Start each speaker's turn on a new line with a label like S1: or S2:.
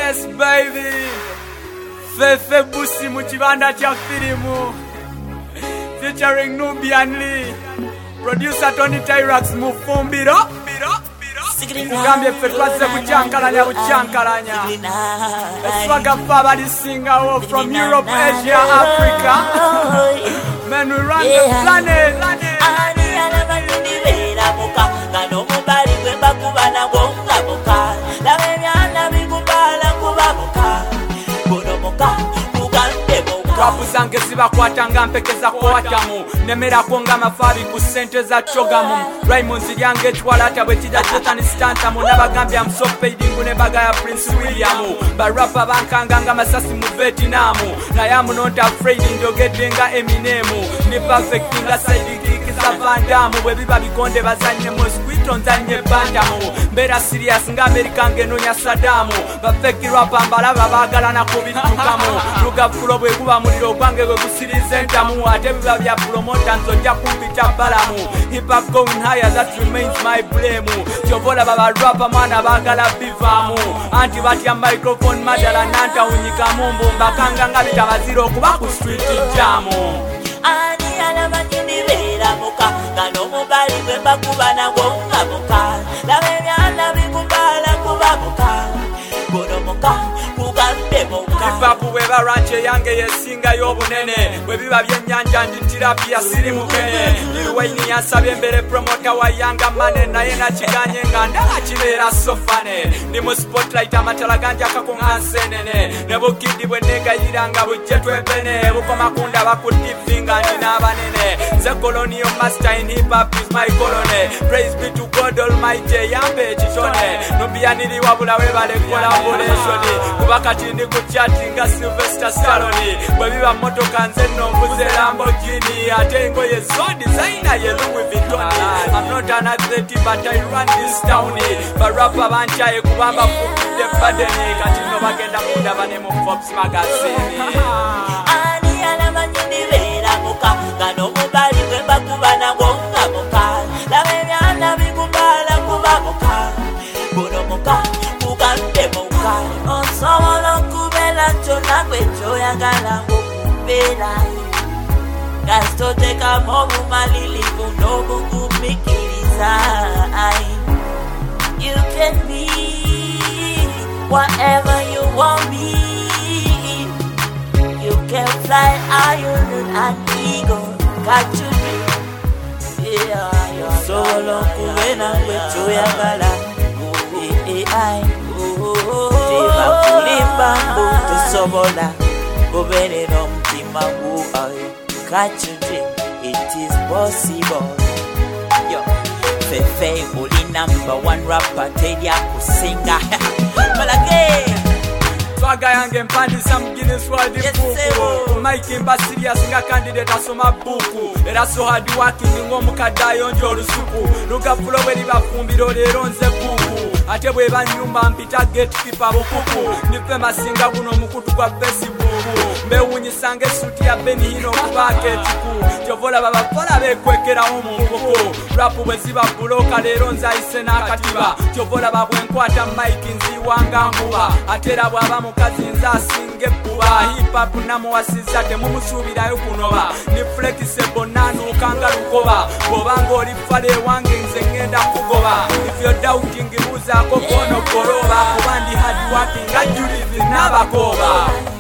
S1: Yes baby, Fefe Busi mu kibanda kya filimu featuring Nubian Lee, producer Tony Tyrax Mufumbiro. Kugambye ffe twazze kucyankalanya eswaga ffe abalisingawo from Europe, Asia, Africa. Man, we run the planet. Twapuzange zibakwatanga mpekeza kwatamu nemerako nga amafabi ku ssente za cogamu Raymond ziryange ekiwalata bwe kijja Jotan Stantamu n'abagambye I'm so paid ne baga ya Prince William barapa bankanga nga masasi mu Vietnam naye amunonta afraid njogedde nga Eminem ni perfect nga Saidi Van Damme bwe biba bikonde bazanye mosquito nzanye bandamu mbera serious nga America ngenonya Saddam bafeki rapa mbalaba bagalana kubitukamu lugafulo bwe kuba muliro gwange gwe kusirize entamu ate biba bya promoter nzojja kumpita balamu hip hop going higher that remains my blame kyovola baba rapa mwana bagala bivamu anti batya microphone madala nanta unyikamu mbakanga nga bitabaziro okuba ku street jamu
S2: ani alabanyini bera muka kano mubali bwe bakubana ngonga muka labebyana bikubala kuba muka bono muka kugambe muka
S1: Kipapu weba ranche yange yesinga y'obunene bwe biba byennyanja nditirapi ya siri mukene Lilwaini yansabye mbere promoter wa Yanga Mane naye nakiganye nga ndaba kibeera so fane ndi mu spotlight amatala ganja kakunga nsenene ne bukidi bwe negayiranga bujje twepene bukoma kunda bakudivi nga ndina abanene nze colonial master in hip hop is my colony praise be to God Almighty yambe ekitone Nubianiri wabula webale collaboration kuba kati ndi ku nga Sylvester Stallone bwe biba motoka nze nno mbuze Lamborghini ate engoye zo designer ye Louis Vuitton I'm not an athlete but I run this town barapa banchaye kubamba fukidde badeni kati no bagenda kundaba ne mu Forbes magazine
S2: ani alabanyini bera muka kano mubali bwe bakubana ngonga muka labebyana bikubala kuba muka bono muka kugambe muka osobola chona kwecho yagala ngokubela gasitoteka mobu malilivu nobukumikiriza You can be whatever you want me You can fly iron and eagle Got you yeah solo kubena kwecho yagala Tima kulimba mbuto sobola Gobene no mtima guai Kachuje, it is possible Yo, Fefe uli #1 rapper Tedia kusinga Malage
S1: Swaga yange mpandisa mu Guinness World Book Mike mba serious nga candidate asoma buku era so hard working ng'omukadde ayonja olusuku lugafulo bwe libafumbiro leero nze buku ate bwe banyumba mpita gatekeeper bukuku nife masinga guno omukutu gwa Facebook mbewunyisanga esuuti ya Benihino okubaako ekiku kyovola babakola beekwekerawo mu nkoko rapu bwe ziba buloka leero nze ayise n'akatiba kyovola babwenkwata Mike nziwanga nkuba ate era bw'aba mukazi nze asinga ebbuba hip hop namuwasiza temumusuubirayo kunoba ni flexible nanuukanga lukoba bw'obanga oli fale wange nze ngenda kugoba if you're doubting buuzaako kono koloba kuba ndi hard working nga Judith n'abakoba